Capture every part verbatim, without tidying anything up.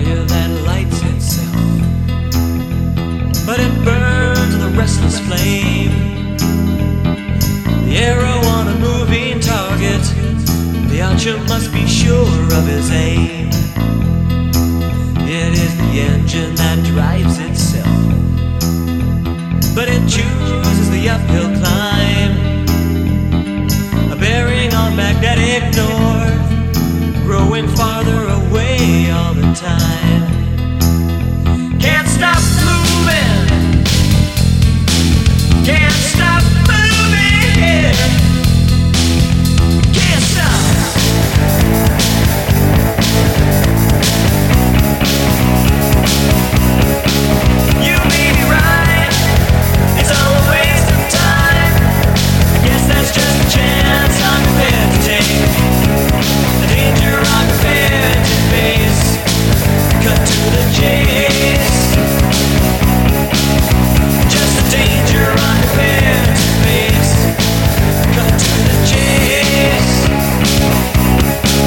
fire that lights itself, but it burns with a restless flame. The arrow on a moving target, the archer must be sure of his aim. It is the engine that drives itself, but it chooses the uphill climb, a bearing on magnetic north, growing farther away all the time. Can't stop moving, can't stop moving, can't stop. You may be right, it's all a waste of time. I guess that's just a chance I'm prepared to take, a danger I'm prepared to face. Cut to the chase, just a danger I'm prepared to face. Cut to the chase.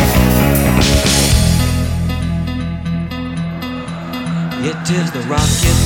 It is the rocket